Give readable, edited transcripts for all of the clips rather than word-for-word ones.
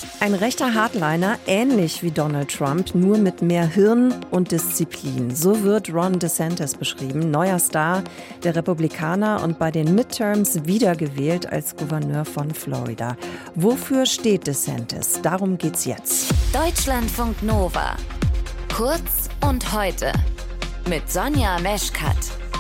Ein rechter Hardliner, ähnlich wie Donald Trump, nur mit mehr Hirn und Disziplin. So wird Ron DeSantis beschrieben, neuer Star der Republikaner und bei den Midterms wiedergewählt als Gouverneur von Florida. Wofür steht DeSantis? Darum geht's jetzt. Deutschlandfunk Nova. Kurz und heute mit Sonja Meschkat.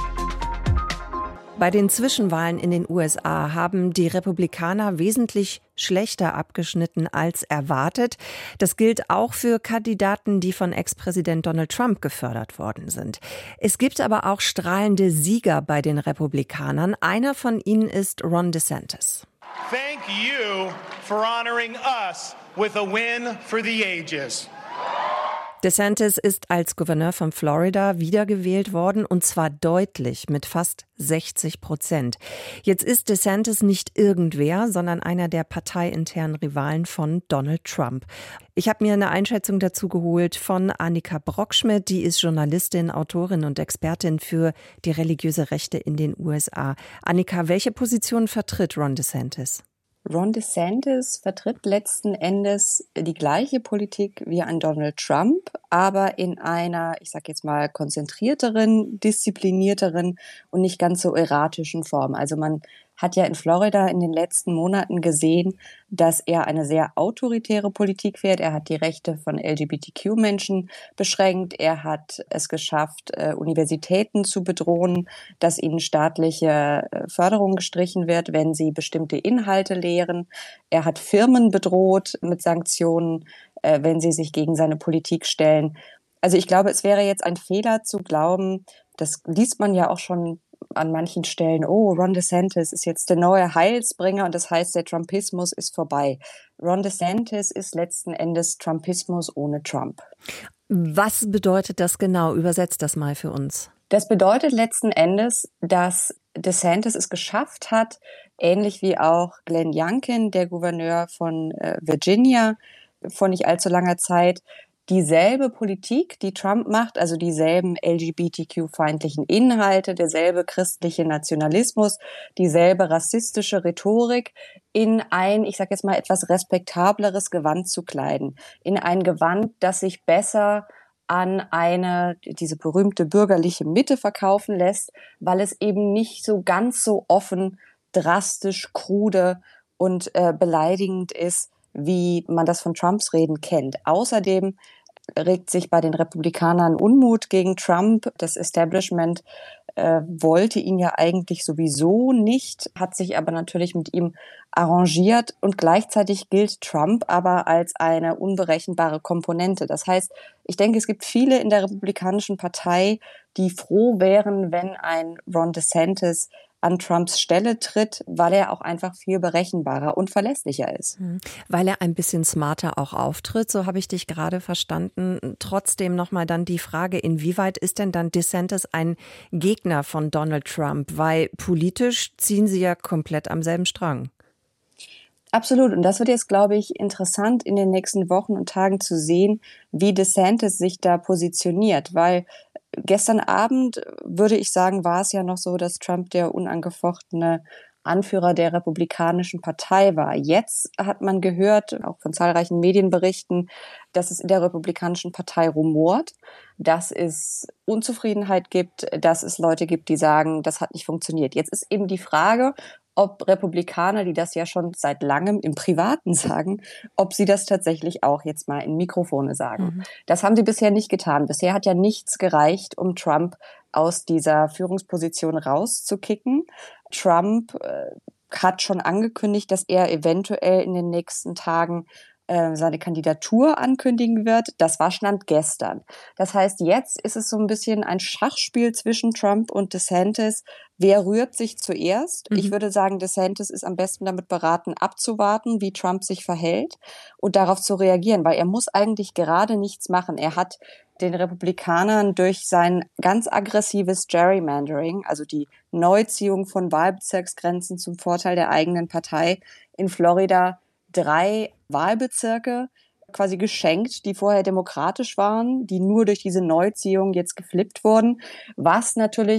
Bei den Zwischenwahlen in den USA haben die Republikaner wesentlich schlechter abgeschnitten als erwartet. Das gilt auch für Kandidaten, die von Ex-Präsident Donald Trump gefördert worden sind. Es gibt aber auch strahlende Sieger bei den Republikanern. Einer von ihnen ist Ron DeSantis. Thank you for honoring us with a win for the ages. DeSantis ist als Gouverneur von Florida wiedergewählt worden, und zwar deutlich mit fast 60%. Jetzt ist DeSantis nicht irgendwer, sondern einer der parteiinternen Rivalen von Donald Trump. Ich habe mir eine Einschätzung dazu geholt von Annika Brockschmidt, die ist Journalistin, Autorin und Expertin für die religiöse Rechte in den USA. Annika, welche Position vertritt Ron DeSantis? Ron DeSantis vertritt letzten Endes die gleiche Politik wie ein Donald Trump, aber in einer, ich sage jetzt mal, konzentrierteren, disziplinierteren und nicht ganz so erratischen Form. Also man hat ja in Florida in den letzten Monaten gesehen, dass er eine sehr autoritäre Politik fährt. Er hat die Rechte von LGBTQ-Menschen beschränkt. Er hat es geschafft, Universitäten zu bedrohen, dass ihnen staatliche Förderung gestrichen wird, wenn sie bestimmte Inhalte lehren. Er hat Firmen bedroht mit Sanktionen, wenn sie sich gegen seine Politik stellen. Also ich glaube, es wäre jetzt ein Fehler zu glauben, das liest man ja auch schon an manchen Stellen, oh, Ron DeSantis ist jetzt der neue Heilsbringer und das heißt, der Trumpismus ist vorbei. Ron DeSantis ist letzten Endes Trumpismus ohne Trump. Was bedeutet das genau? Übersetzt das mal für uns. Das bedeutet letzten Endes, dass DeSantis es geschafft hat, ähnlich wie auch Glenn Youngkin, der Gouverneur von Virginia, vor nicht allzu langer Zeit, dieselbe Politik, die Trump macht, also dieselben LGBTQ-feindlichen Inhalte, derselbe christliche Nationalismus, dieselbe rassistische Rhetorik in ein, ich sage jetzt mal, etwas respektableres Gewand zu kleiden. In ein Gewand, das sich besser an diese berühmte bürgerliche Mitte verkaufen lässt, weil es eben nicht so ganz so offen, drastisch, krude und beleidigend ist, wie man das von Trumps Reden kennt. Außerdem regt sich bei den Republikanern Unmut gegen Trump. Das Establishment wollte ihn ja eigentlich sowieso nicht, hat sich aber natürlich mit ihm arrangiert, und gleichzeitig gilt Trump aber als eine unberechenbare Komponente. Das heißt, ich denke, es gibt viele in der Republikanischen Partei, die froh wären, wenn ein Ron DeSantis an Trumps Stelle tritt, weil er auch einfach viel berechenbarer und verlässlicher ist. Weil er ein bisschen smarter auch auftritt, so habe ich dich gerade verstanden. Trotzdem nochmal dann die Frage, inwieweit ist denn dann DeSantis ein Gegner von Donald Trump? Weil politisch ziehen sie ja komplett am selben Strang. Absolut. Und das wird jetzt, glaube ich, interessant in den nächsten Wochen und Tagen zu sehen, wie DeSantis sich da positioniert, weil gestern Abend, würde ich sagen, war es ja noch so, dass Trump der unangefochtene Anführer der Republikanischen Partei war. Jetzt hat man gehört, auch von zahlreichen Medienberichten, dass es in der Republikanischen Partei rumort, dass es Unzufriedenheit gibt, dass es Leute gibt, die sagen, das hat nicht funktioniert. Jetzt ist eben die Frage, ob Republikaner, die das ja schon seit langem im Privaten sagen, ob sie das tatsächlich auch jetzt mal in Mikrofone sagen. Das haben sie bisher nicht getan. Bisher hat ja nichts gereicht, um Trump aus dieser Führungsposition rauszukicken. Trump hat schon angekündigt, dass er eventuell in den nächsten Tagen seine Kandidatur ankündigen wird. Das war Stand gestern. Das heißt, jetzt ist es so ein bisschen ein Schachspiel zwischen Trump und DeSantis. Wer rührt sich zuerst? Ich würde sagen, DeSantis ist am besten damit beraten, abzuwarten, wie Trump sich verhält und darauf zu reagieren, weil er muss eigentlich gerade nichts machen. Er hat den Republikanern durch sein ganz aggressives Gerrymandering, also die Neuziehung von Wahlbezirksgrenzen zum Vorteil der eigenen Partei in Florida, 3 Wahlbezirke quasi geschenkt, die vorher demokratisch waren, die nur durch diese Neuziehung jetzt geflippt wurden, was natürlich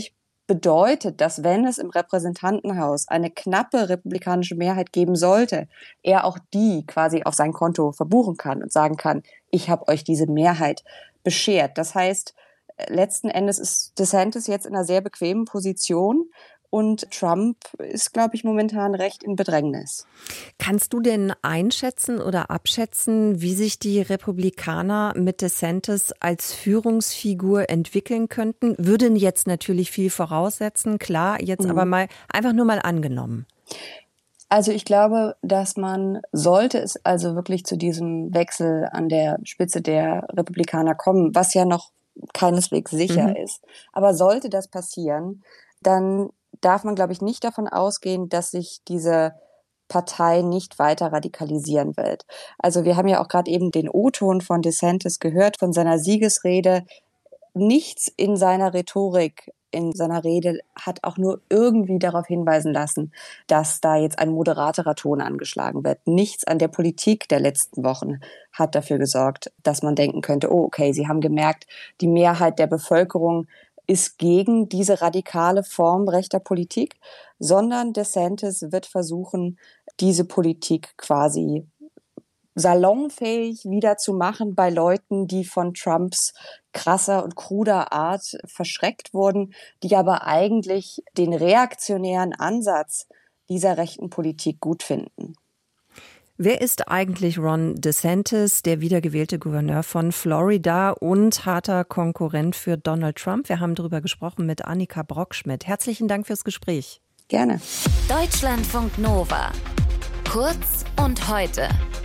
bedeutet, dass wenn es im Repräsentantenhaus eine knappe republikanische Mehrheit geben sollte, er auch die quasi auf sein Konto verbuchen kann und sagen kann, ich habe euch diese Mehrheit beschert. Das heißt, letzten Endes ist DeSantis jetzt in einer sehr bequemen Position und Trump ist, glaube ich, momentan recht in Bedrängnis. Kannst du denn einschätzen oder abschätzen, wie sich die Republikaner mit DeSantis als Führungsfigur entwickeln könnten? Würden jetzt natürlich viel voraussetzen, klar, jetzt aber mal einfach nur mal angenommen. Also ich glaube, dass man, sollte es also wirklich zu diesem Wechsel an der Spitze der Republikaner kommen, was ja noch keineswegs sicher ist, aber sollte das passieren, dann darf man, glaube ich, nicht davon ausgehen, dass sich diese Partei nicht weiter radikalisieren wird. Also wir haben ja auch gerade eben den O-Ton von DeSantis gehört, von seiner Siegesrede. Nichts in seiner Rhetorik, in seiner Rede hat auch nur irgendwie darauf hinweisen lassen, dass da jetzt ein moderaterer Ton angeschlagen wird. Nichts an der Politik der letzten Wochen hat dafür gesorgt, dass man denken könnte, oh okay, sie haben gemerkt, die Mehrheit der Bevölkerung ist gegen diese radikale Form rechter Politik, sondern DeSantis wird versuchen, diese Politik quasi salonfähig wieder zu machen bei Leuten, die von Trumps krasser und kruder Art verschreckt wurden, die aber eigentlich den reaktionären Ansatz dieser rechten Politik gut finden. Wer ist eigentlich Ron DeSantis, der wiedergewählte Gouverneur von Florida und harter Konkurrent für Donald Trump? Wir haben darüber gesprochen mit Annika Brockschmidt. Herzlichen Dank fürs Gespräch. Gerne. Deutschlandfunk Nova. Kurz und heute.